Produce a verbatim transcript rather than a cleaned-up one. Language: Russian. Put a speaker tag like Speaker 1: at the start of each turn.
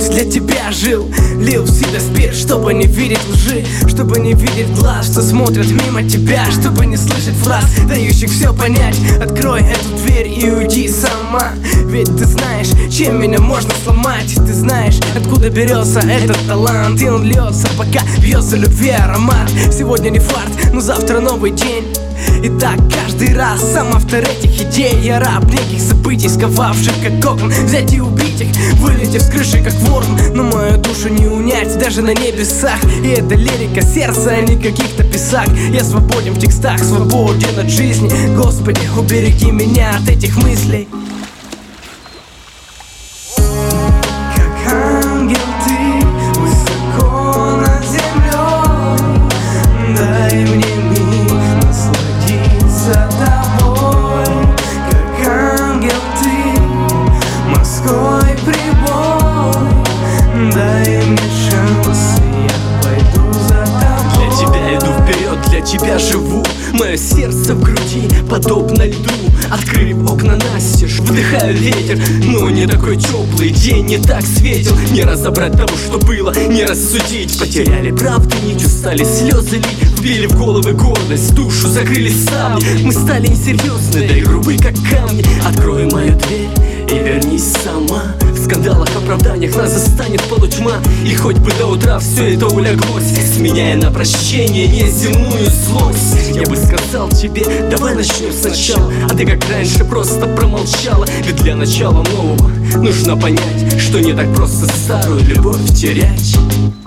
Speaker 1: клянусь, для тебя жил. Лил в себя спирт, чтобы не видеть лжи, чтобы не видеть глаз, что смотрят мимо тебя, чтобы не слышать фраз, дающих все понять. Открой эту дверь и уйди сама, ведь ты знаешь, чем меня можно сломать. Ты знаешь, откуда берется этот талант, и он льется, пока бьется любви аромат. Сегодня не фарт, но завтра новый день. И так каждый раз, сам автор этих идей. Я раб неких событий, сковавших как кокон. Взять и убить их, вылетев с крыши как ворон. Но мою душу не унять даже на небесах. И это лирика сердца, а не каких-то писак. Я свободен в текстах, свободен от жизни. Господи, убереги меня от этих мыслей. Как ангел ты, высоко над землей, дай мне насладиться тобой. Как ангел ты, морской прибой, дай мне шанс, и я пойду за тобой.
Speaker 2: Для тебя иду вперед, для тебя живу. Мое сердце в груди подобно льду. Открыв окна настежь, вдыхаю ветер, но не такой теплый, день не так светил. Не разобрать того, что было, не рассудить. Потеряли правду нить, устали слезы лить, вбили в головы гордость, душу закрыли ставни. Мы стали несерьезны, да и грубы, как камни. Открой мою дверь и вернись сама. В скандалах, оправданиях нас застанет полутьма. И хоть бы до утра все это уляглось, сменяя на прощение неземную злость. Я бы сказал тебе, давай начнем сначала, а ты как раньше просто промолчала. Ведь для начала нового нужно понять, что не так просто старую любовь терять.